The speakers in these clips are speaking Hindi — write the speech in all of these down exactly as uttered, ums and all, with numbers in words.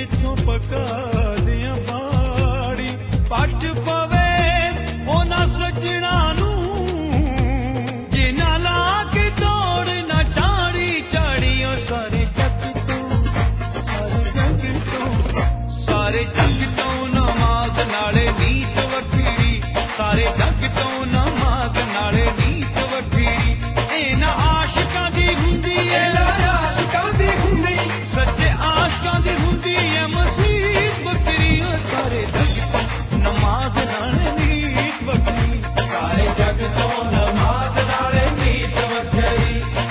इथों पका दिया बाड़ी पट पवे ओना सजना नू जिना ला के तोड़ ना टाड़ी चाड़ियों सारे जग तो सारे जग तो सारे जग तो नमाज नाले नीत वखरी सारे जग तो नमाज नाले नीत वखरी एना आशिकां दी हुंदी है आशिकां दी हुंदी सच्चे आशिकां दी हुंदी है मसीत वखरी सारे जग तो नमाज नाले नीत वखरी सारे जग तो नमाज नाले नीत वखरी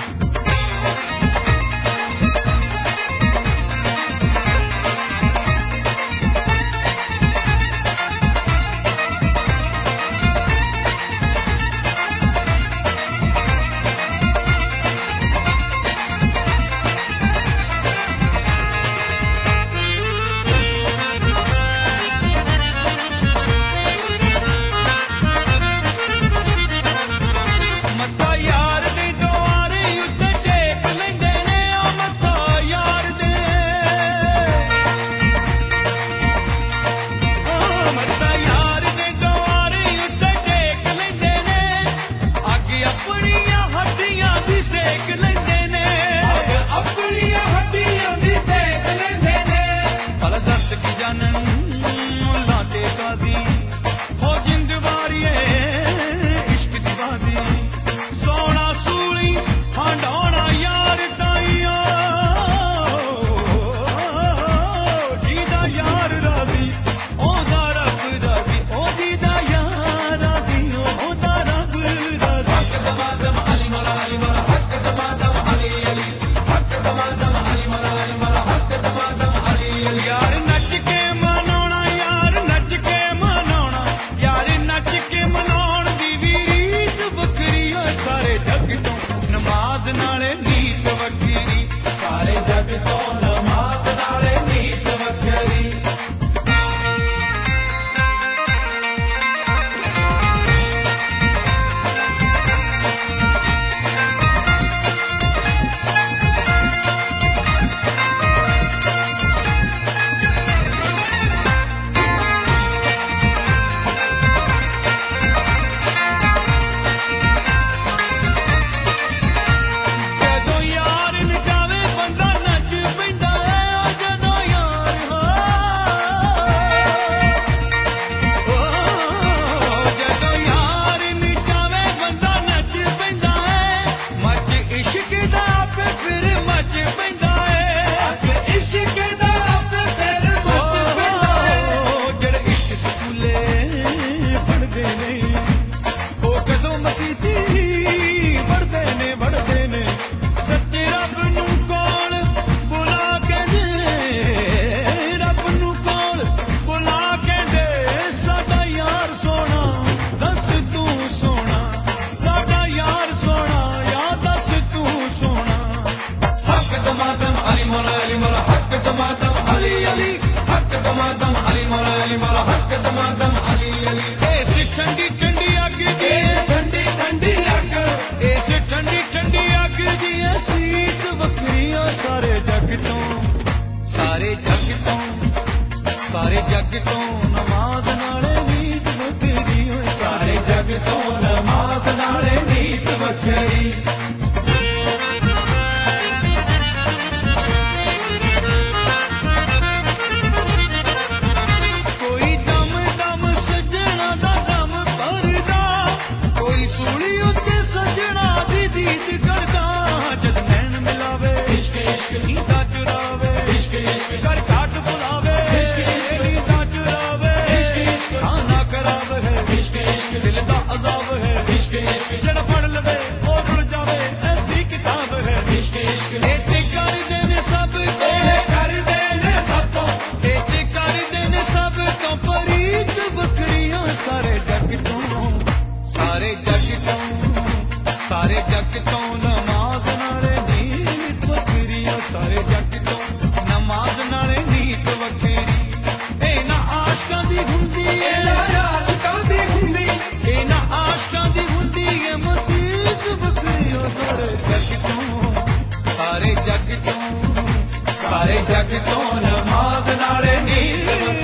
ठंडी ठंडी अग दी ठंडी ठंडी अग इस ठंडी ठंडी अग दी सीत वखरी सारे जग तो सारे जग तो सारे जग तो नमाज नाले नीत वखरी सारे जग तो नमाज नाले नीत वखरी सूली उत्ते सजना दी दीद करदा जद नैन मिलावे इश्क इश्क नींदा चुरावे इश्क इश्क कर काट बुलावे इश्क इश्क नींदा चुरावे इश्क इश्क खाना खराब है इश्क इश्क दिल दा अजाब है इश्क इश्क जड़ पढ़ लवे ओ जुड़ जावे ऐसी किताब है इश्क इश्क ऐसे कर देने सब को कर देने सब को ऐसे कर देने सब को फरीद बकरियां सारे जग तो सारे जग तो सारे जग तो नमाज नाले नीत वखरी सारे जग तो नमाज नाले नीत वखरी ए ना आशिकां दी हुंदी ए ना आशिकां दी हुंदी ए ना आशिकां दी हुंदी ए मसीत वखरी सारे जग तो सारे जग तो सारे जग तो नमाज नींद